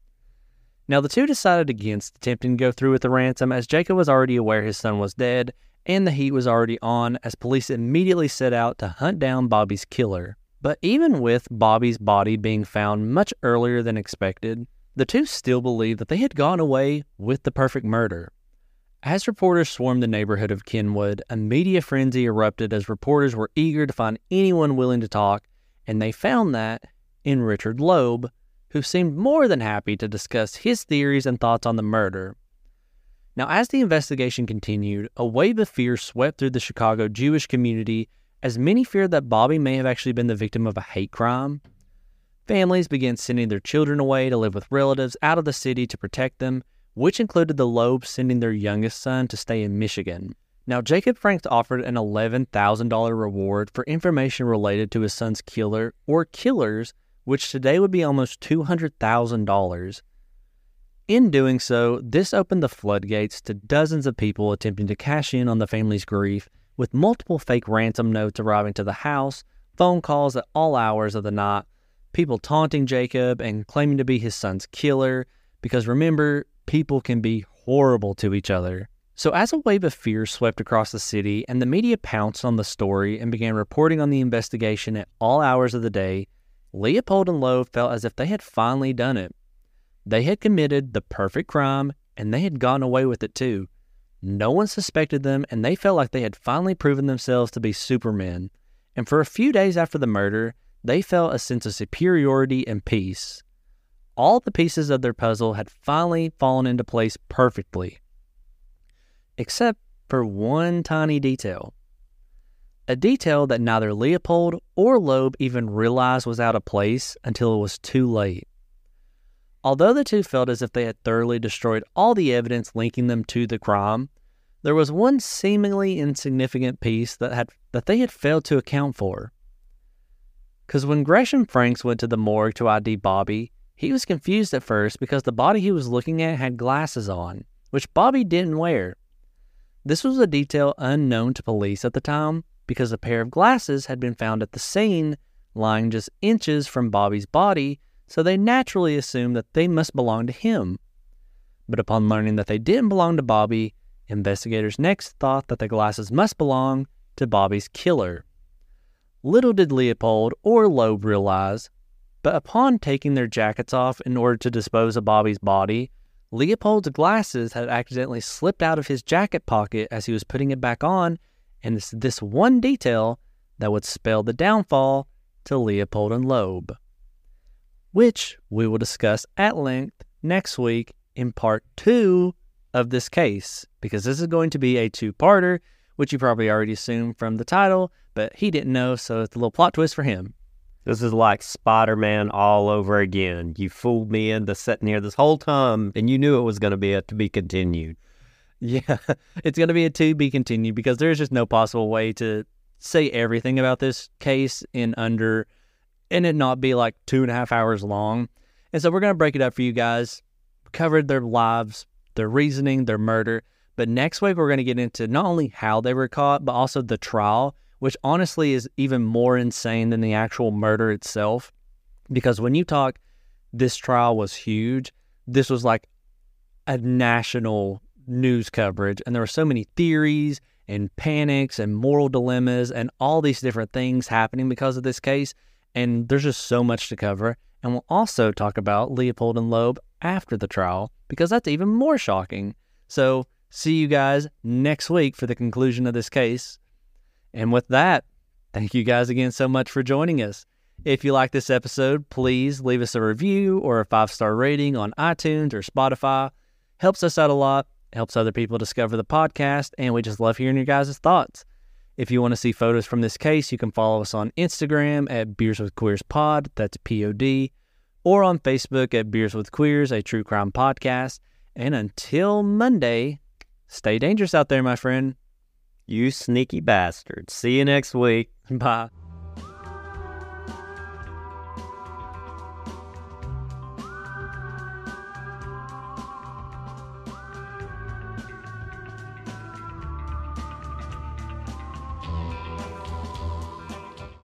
Now, the two decided against attempting to go through with the ransom, as Jacob was already aware his son was dead, and the heat was already on, as police immediately set out to hunt down Bobby's killer. But even with Bobby's body being found much earlier than expected, the two still believed that they had gone away with the perfect murder. As reporters swarmed the neighborhood of Kenwood, a media frenzy erupted as reporters were eager to find anyone willing to talk, and they found that in Richard Loeb, who seemed more than happy to discuss his theories and thoughts on the murder. Now, as the investigation continued, a wave of fear swept through the Chicago Jewish community, as many feared that Bobby may have actually been the victim of a hate crime. Families began sending their children away to live with relatives out of the city to protect them, which included the Loebs sending their youngest son to stay in Michigan. Now, Jacob Franks offered an eleven thousand dollars reward for information related to his son's killer or killers, which today would be almost two hundred thousand dollars. In doing so, this opened the floodgates to dozens of people attempting to cash in on the family's grief, with multiple fake ransom notes arriving to the house, phone calls at all hours of the night, people taunting Jacob and claiming to be his son's killer, because remember, people can be horrible to each other. So as a wave of fear swept across the city and the media pounced on the story and began reporting on the investigation at all hours of the day, Leopold and Loeb felt as if they had finally done it. They had committed the perfect crime, and they had gotten away with it too. No one suspected them, and they felt like they had finally proven themselves to be supermen. And for a few days after the murder, they felt a sense of superiority and peace. All the pieces of their puzzle had finally fallen into place perfectly. Except for one tiny detail. A detail that neither Leopold or Loeb even realized was out of place until it was too late. Although the two felt as if they had thoroughly destroyed all the evidence linking them to the crime, there was one seemingly insignificant piece that had that they had failed to account for. Because when Gresham Franks went to the morgue to I D Bobby, he was confused at first because the body he was looking at had glasses on, which Bobby didn't wear. This was a detail unknown to police at the time, because a pair of glasses had been found at the scene, lying just inches from Bobby's body, so they naturally assumed that they must belong to him. But upon learning that they didn't belong to Bobby, investigators next thought that the glasses must belong to Bobby's killer. Little did Leopold or Loeb realize, but upon taking their jackets off in order to dispose of Bobby's body, Leopold's glasses had accidentally slipped out of his jacket pocket as he was putting it back on, and it's this one detail that would spell the downfall to Leopold and Loeb, which we will discuss at length next week in part two of this case, because this is going to be a two-parter, which you probably already assumed from the title, but he didn't know, so it's a little plot twist for him. This is like Spider-Man all over again. You fooled me into sitting here this whole time, and you knew it was going to be a to be continued. Yeah, it's going to be a to be continued, because there's just no possible way to say everything about this case in under, and it not be like two and a half hours long. And so we're going to break it up for you guys. Covered their lives, their reasoning, their murder. But next week, we're going to get into not only how they were caught, but also the trial, which honestly is even more insane than the actual murder itself. Because when you talk, this trial was huge. This was like a national news coverage, and there were so many theories and panics and moral dilemmas and all these different things happening because of this case. And there's just so much to cover. And we'll also talk about Leopold and Loeb after the trial, because that's even more shocking. So see you guys next week for the conclusion of this case. And with that, thank you guys again so much for joining us. If you like this episode, please leave us a review or a five-star rating on iTunes or Spotify. Helps us out a lot, helps other people discover the podcast, and we just love hearing your guys' thoughts. If you want to see photos from this case, you can follow us on Instagram at Beers with Queers Pod, that's P O D, or on Facebook at Beers with Queers, a true crime podcast. And until Monday, stay dangerous out there, my friend. You sneaky bastard. See you next week. Bye.